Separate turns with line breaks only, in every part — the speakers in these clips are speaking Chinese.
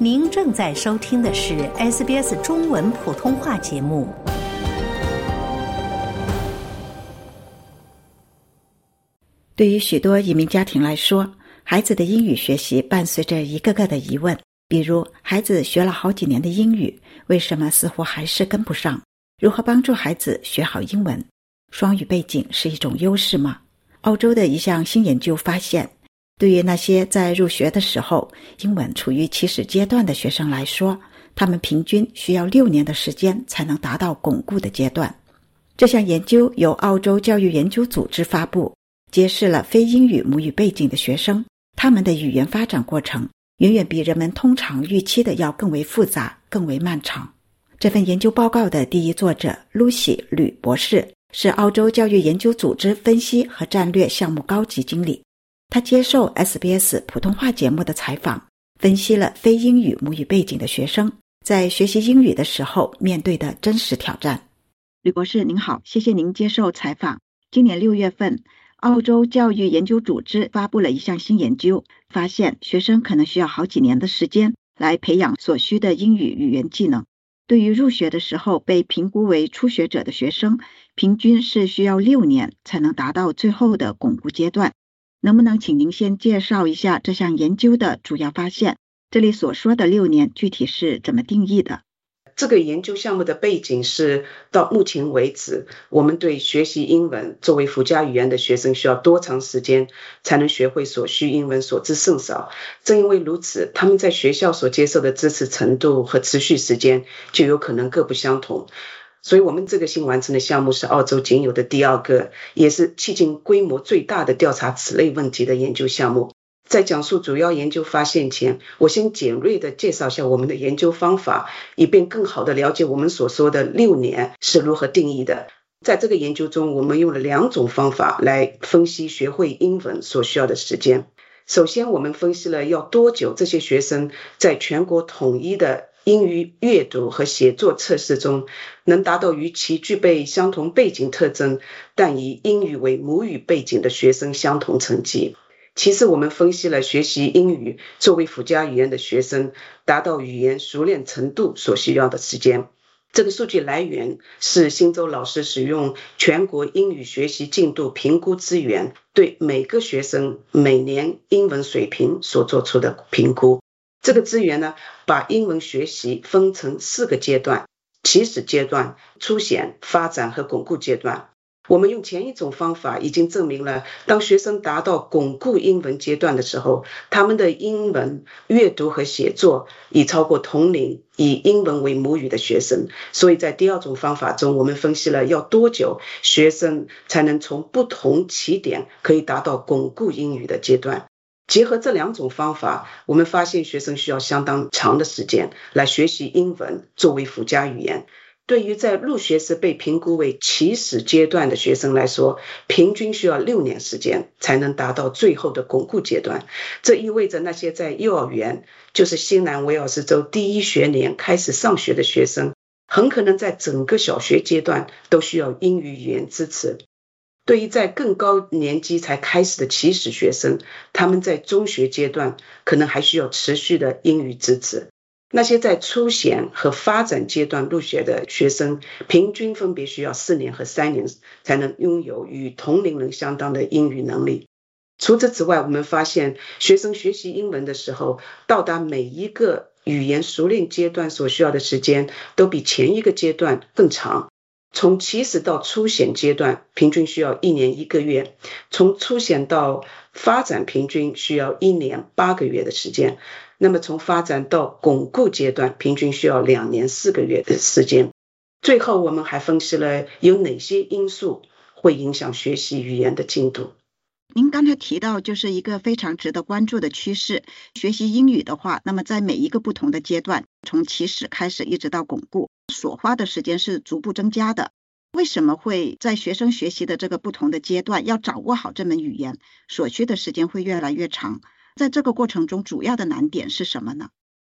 您正在收听的是 SBS 中文普通话节目。
对于许多移民家庭来说，孩子的英语学习伴随着一个个的疑问，比如孩子学了好几年的英语，为什么似乎还是跟不上？如何帮助孩子学好英文？双语背景是一种优势吗？澳洲的一项新研究发现，对于那些在入学的时候英文处于起始阶段的学生来说，他们平均需要6年的时间才能达到巩固的阶段。这项研究由澳洲教育研究组织发布，揭示了非英语母语背景的学生，他们的语言发展过程远远比人们通常预期的要更为复杂、更为漫长。这份研究报告的第一作者露西·吕博士是澳洲教育研究组织分析和战略项目高级经理。他接受 SBS 普通话节目的采访，分析了非英语母语背景的学生在学习英语的时候面对的真实挑战。吕博士您好，谢谢您接受采访。今年6月份，澳洲教育研究组织发布了一项新研究，发现学生可能需要好几年的时间来培养所需的英语语言技能。对于入学的时候被评估为初学者的学生，平均是需要6年才能达到最后的巩固阶段。能不能请您先介绍一下这项研究的主要发现？这里所说的6年具体是怎么定义的？
这个研究项目的背景是，到目前为止，我们对学习英文作为附加语言的学生需要多长时间才能学会所需英文所知甚少。正因为如此，他们在学校所接受的知识程度和持续时间就有可能各不相同。所以我们这个新完成的项目是澳洲仅有的第2个，也是迄今规模最大的调查此类问题的研究项目。在讲述主要研究发现前，我先简略地介绍一下我们的研究方法，以便更好地了解我们所说的6年是如何定义的。在这个研究中，我们用了2种方法来分析学会英文所需要的时间。首先，我们分析了要多久这些学生在全国统一的英语阅读和写作测试中能达到与其具备相同背景特征但以英语为母语背景的学生相同成绩。其次，我们分析了学习英语作为附加语言的学生达到语言熟练程度所需要的时间。这个数据来源是新州老师使用全国英语学习进度评估资源对每个学生每年英文水平所做出的评估。这个资源呢，把英文学习分成4个阶段：起始阶段、初显、发展和巩固阶段。我们用前一种方法已经证明了，当学生达到巩固英文阶段的时候，他们的英文阅读和写作已超过同龄以英文为母语的学生。所以在第2种方法中，我们分析了要多久学生才能从不同起点可以达到巩固英语的阶段。结合这2种方法，我们发现学生需要相当长的时间来学习英文作为附加语言。对于在入学时被评估为起始阶段的学生来说，平均需要6年时间才能达到最后的巩固阶段。这意味着那些在幼儿园，就是新南威尔士州第1学年开始上学的学生，很可能在整个小学阶段都需要英语语言支持。对于在更高年级才开始的起始学生，他们在中学阶段可能还需要持续的英语支持。那些在初显和发展阶段入学的学生，平均分别需要4年和3年才能拥有与同龄人相当的英语能力。除此之外，我们发现学生学习英文的时候，到达每一个语言熟练阶段所需要的时间都比前一个阶段更长。从起始到初显阶段平均需要1年1个月，从初显到发展平均需要1年8个月的时间，那么从发展到巩固阶段平均需要2年4个月的时间。最后，我们还分析了有哪些因素会影响学习语言的进度。
您刚才提到就是一个非常值得关注的趋势，学习英语的话，那么在每一个不同的阶段，从起始开始一直到巩固，所花的时间是逐步增加的。为什么会在学生学习的这个不同的阶段，要掌握好这门语言，所需的时间会越来越长？在这个过程中，主要的难点是什么呢？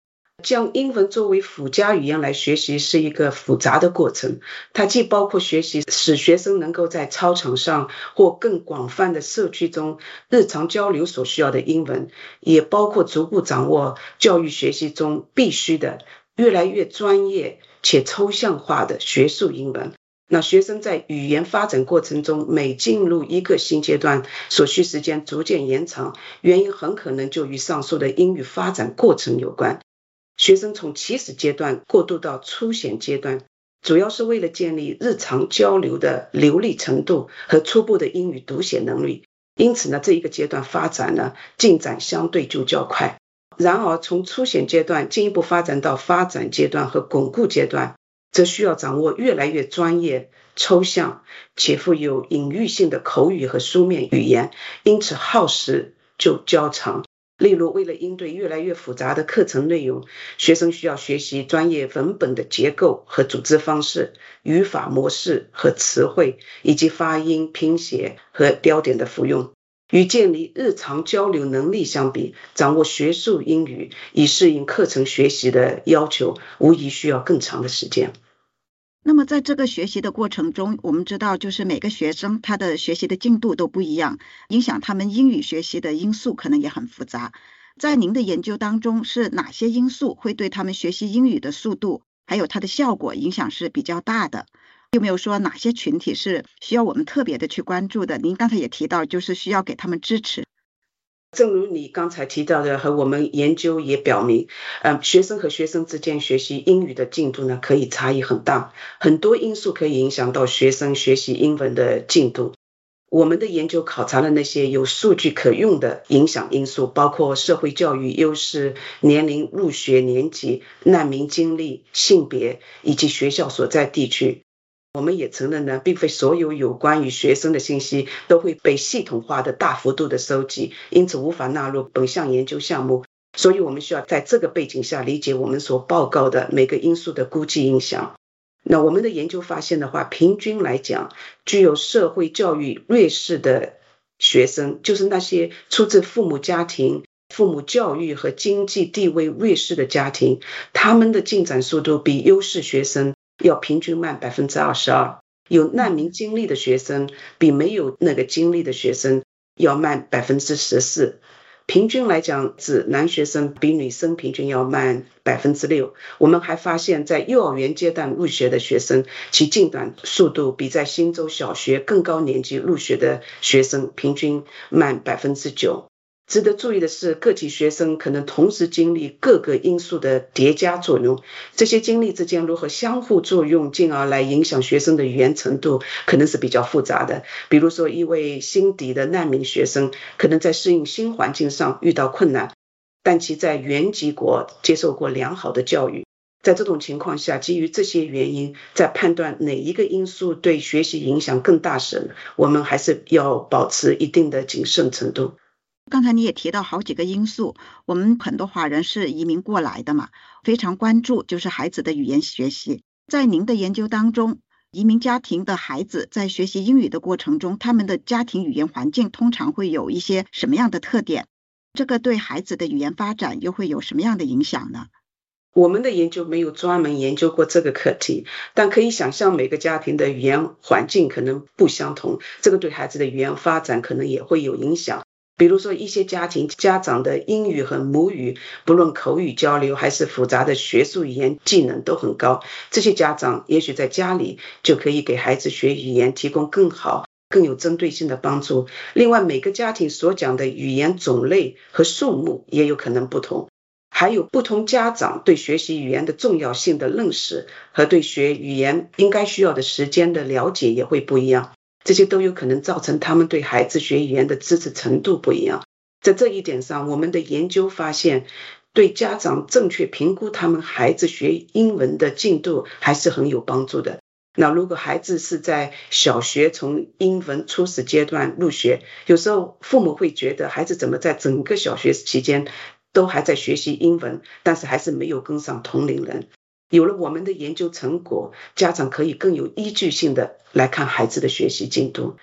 将英文作为附加语言来学习是一个复杂的过程，它既包括学习使学生能够在操场上或更广泛的社区中日常交流所需要的英文，也包括逐步掌握教育学习中必须的越来越专业且抽象化的学术英文。那学生在语言发展过程中每进入一个新阶段所需时间逐渐延长，原因很可能就与上述的英语发展过程有关。学生从起始阶段过渡到初显阶段，主要是为了建立日常交流的流利程度和初步的英语读写能力，因此呢，这一个阶段发展呢进展相对就较快。然而从初显阶段进一步发展到发展阶段和巩固阶段，则需要掌握越来越专业、抽象且富有隐喻性的口语和书面语言，因此耗时就较长。例如，为了应对越来越复杂的课程内容，学生需要学习专业文本的结构和组织方式、语法模式和词汇，以及发音、拼写和标点的复用。与建立日常交流能力相比，掌握学术英语以适应课程学习的要求，无疑需要更长的时间。
那么在这个学习的过程中，我们知道就是每个学生他的学习的进度都不一样，影响他们英语学习的因素可能也很复杂。在您的研究当中，是哪些因素会对他们学习英语的速度还有它的效果影响是比较大的？有没有说哪些群体是需要我们特别的去关注的？您刚才也提到就是需要给他们支持。
正如你刚才提到的，和我们研究也表明，学生和学生之间学习英语的进度呢，可以差异很大，很多因素可以影响到学生学习英文的进度。我们的研究考察了那些有数据可用的影响因素，包括社会教育优势、年龄、入学年级、难民经历、性别以及学校所在地区。我们也承认呢，并非所有有关于学生的信息都会被系统化的大幅度的收集，因此无法纳入本项研究项目。所以我们需要在这个背景下理解我们所报告的每个因素的估计影响。那我们的研究发现的话，平均来讲，具有社会教育劣势的学生，就是那些出自父母家庭、父母教育和经济地位劣势的家庭，他们的进展速度比优势学生要平均慢 22%， 有难民经历的学生比没有那个经历的学生要慢 14%， 平均来讲，指男学生比女生平均要慢 6%。 我们还发现在幼儿园阶段入学的学生，其进展速度比在新州小学更高年级入学的学生平均慢 9%。值得注意的是，个体学生可能同时经历各个因素的叠加作用，这些经历之间如何相互作用，进而来影响学生的语言程度，可能是比较复杂的。比如说，一位新抵的难民学生可能在适应新环境上遇到困难，但其在原籍国接受过良好的教育。在这种情况下，基于这些原因，在判断哪一个因素对学习影响更大时，我们还是要保持一定的谨慎程度。
刚才你也提到好几个因素，我们很多华人是移民过来的嘛，非常关注就是孩子的语言学习。在您的研究当中，移民家庭的孩子在学习英语的过程中，他们的家庭语言环境通常会有一些什么样的特点？这个对孩子的语言发展又会有什么样的影响呢？
我们的研究没有专门研究过这个课题，但可以想象每个家庭的语言环境可能不相同，这个对孩子的语言发展可能也会有影响。比如说，一些家庭家长的英语和母语，不论口语交流还是复杂的学术语言技能都很高，这些家长也许在家里就可以给孩子学语言提供更好、更有针对性的帮助。另外，每个家庭所讲的语言种类和数目也有可能不同，还有不同家长对学习语言的重要性的认识和对学语言应该需要的时间的了解也会不一样。这些都有可能造成他们对孩子学语言的支持程度不一样。在这一点上，我们的研究发现，对家长正确评估他们孩子学英文的进度还是很有帮助的。那如果孩子是在小学从英文初始阶段入学，有时候父母会觉得孩子怎么在整个小学期间都还在学习英文，但是还是没有跟上同龄人。有了我们的研究成果，家长可以更有依据性的来看孩子的学习进度。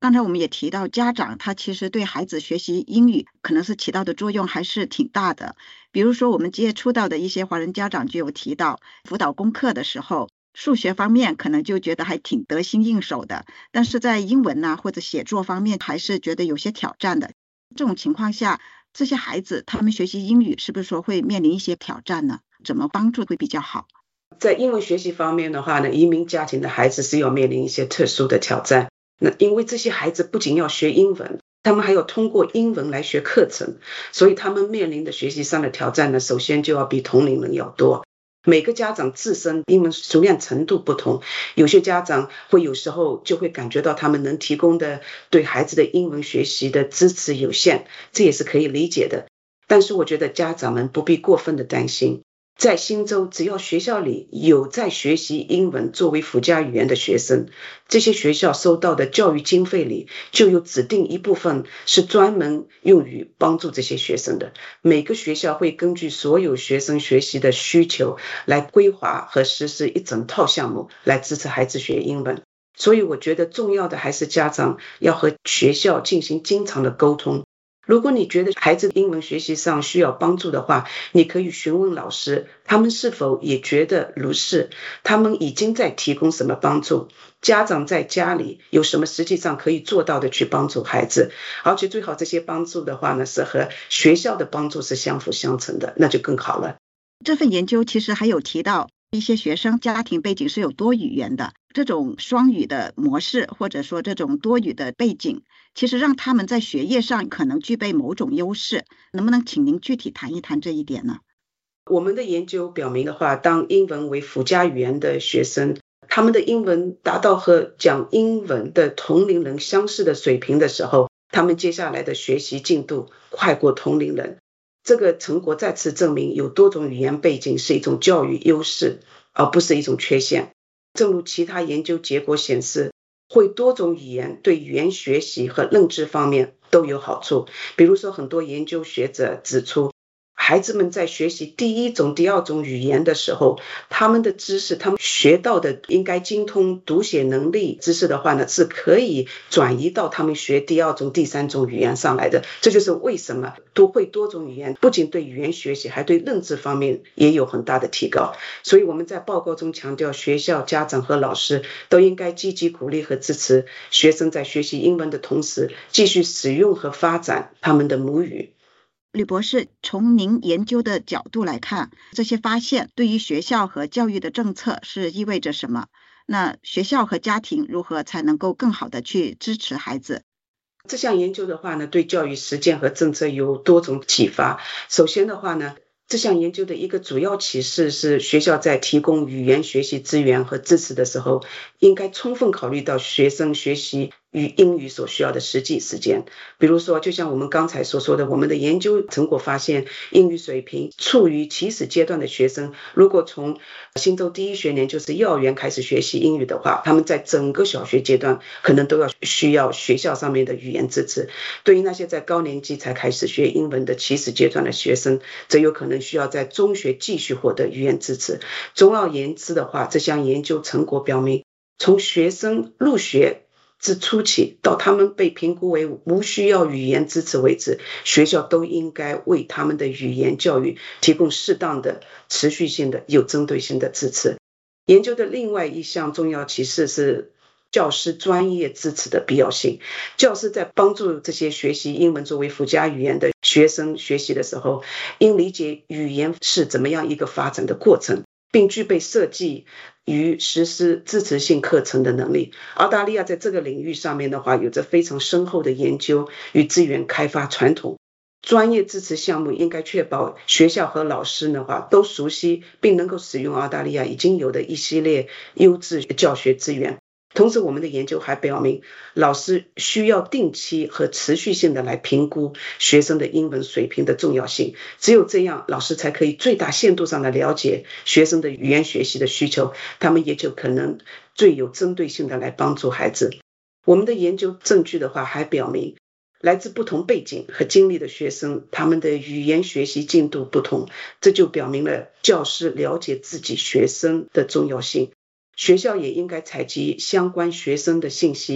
刚才我们也提到，家长他其实对孩子学习英语可能是起到的作用还是挺大的。比如说我们接触到的一些华人家长就有提到，辅导功课的时候，数学方面可能就觉得还挺得心应手的，但是在英文或者写作方面还是觉得有些挑战的。这种情况下，这些孩子他们学习英语是不是说会面临一些挑战呢？怎么帮助会比较好？
在英文学习方面的话呢，移民家庭的孩子是要面临一些特殊的挑战。那因为这些孩子不仅要学英文，他们还要通过英文来学课程，所以他们面临的学习上的挑战呢，首先就要比同龄人要多。每个家长自身英文熟练程度不同，有些家长会有时候就会感觉到他们能提供的对孩子的英文学习的支持有限，这也是可以理解的。但是我觉得家长们不必过分的担心，在新州，只要学校里有在学习英文作为辅加语言的学生，这些学校收到的教育经费里就有指定一部分是专门用于帮助这些学生的。每个学校会根据所有学生学习的需求来规划和实施一整套项目来支持孩子学英文。所以我觉得重要的还是家长要和学校进行经常的沟通。如果你觉得孩子英文学习上需要帮助的话，你可以询问老师，他们是否也觉得如是，他们已经在提供什么帮助，家长在家里有什么实际上可以做到的去帮助孩子，而且最好这些帮助的话呢，是和学校的帮助是相辅相成的，那就更好了。
这份研究其实还有提到一些学生家庭背景是有多语言的，这种双语的模式或者说这种多语的背景，其实让他们在学业上可能具备某种优势，能不能请您具体谈一谈这一点呢？
我们的研究表明的话，当英文为辅加语言的学生，他们的英文达到和讲英文的同龄人相似的水平的时候，他们接下来的学习进度快过同龄人。这个成果再次证明，有多种语言背景是一种教育优势，而不是一种缺陷。正如其他研究结果显示，会多种语言对语言学习和认知方面都有好处。比如说，很多研究学者指出，孩子们在学习第一种、第二种语言的时候，他们的知识，他们学到的应该精通读写能力知识的话呢，是可以转移到他们学第二种、第三种语言上来的。这就是为什么会多种语言不仅对语言学习，还对认知方面也有很大的提高。所以我们在报告中强调，学校、家长和老师都应该积极鼓励和支持学生在学习英文的同时，继续使用和发展他们的母语。
吕博士，从您研究的角度来看，这些发现对于学校和教育的政策是意味着什么？那学校和家庭如何才能够更好的去支持孩子？
这项研究的话呢，对教育实践和政策有多种启发。首先的话呢，这项研究的一个主要启示是，学校在提供语言学习资源和支持的时候，应该充分考虑到学生学习与英语所需要的实际时间。比如说，就像我们刚才所说的，我们的研究成果发现，英语水平处于起始阶段的学生，如果从新州第一学年就是幼儿园开始学习英语的话，他们在整个小学阶段可能都需要学校上面的语言支持。对于那些在高年级才开始学英文的起始阶段的学生，则有可能需要在中学继续获得语言支持。总而言之的话，这项研究成果表明，从学生入学自初期到他们被评估为无需要语言支持为止，学校都应该为他们的语言教育提供适当的、持续性的、有针对性的支持。研究的另外一项重要启示是教师专业支持的必要性。教师在帮助这些学习英文作为辅加语言的学生学习的时候，应理解语言是怎么样一个发展的过程，并具备设计与实施支持性课程的能力。澳大利亚在这个领域上面的话，有着非常深厚的研究与资源开发传统。专业支持项目应该确保学校和老师的话都熟悉并能够使用澳大利亚已经有的一系列优质教学资源。同时，我们的研究还表明，老师需要定期和持续性的来评估学生的英文水平的重要性。只有这样，老师才可以最大限度上的了解学生的语言学习的需求，他们也就可能最有针对性的来帮助孩子。我们的研究证据的话还表明，来自不同背景和经历的学生，他们的语言学习进度不同，这就表明了教师了解自己学生的重要性。学校也应该采集相关学生的信息，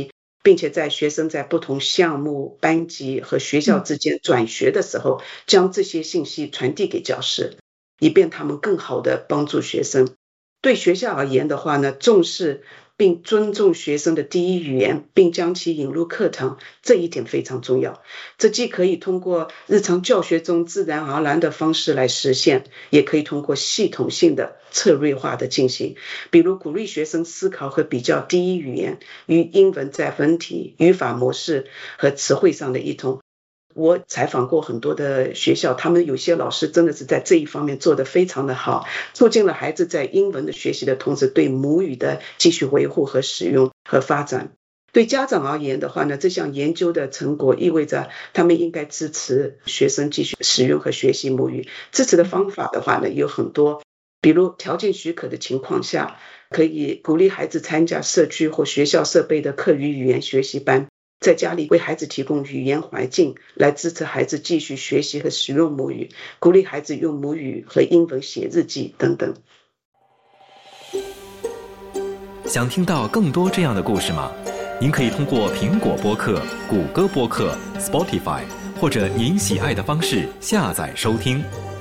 并且在学生在不同项目、班级和学校之间转学的时候，将这些信息传递给教师，以便他们更好地帮助学生。对学校而言的话呢，重视并尊重学生的第一语言，并将其引入课堂，这一点非常重要。这既可以通过日常教学中自然而然的方式来实现，也可以通过系统性的策略化的进行，比如鼓励学生思考和比较第一语言与英文在文体、语法模式和词汇上的异同。我采访过很多的学校，他们有些老师真的是在这一方面做得非常的好，促进了孩子在英文的学习的同时对母语的继续维护和使用和发展。对家长而言的话呢，这项研究的成果意味着他们应该支持学生继续使用和学习母语。支持的方法的话呢有很多，比如条件许可的情况下，可以鼓励孩子参加社区或学校设备的课余语言学习班，在家里为孩子提供语言环境，来支持孩子继续学习和使用母语，鼓励孩子用母语和英文写日记等等。
想听到更多这样的故事吗？您可以通过苹果播客、谷歌播客、Spotify 或者您喜爱的方式下载收听。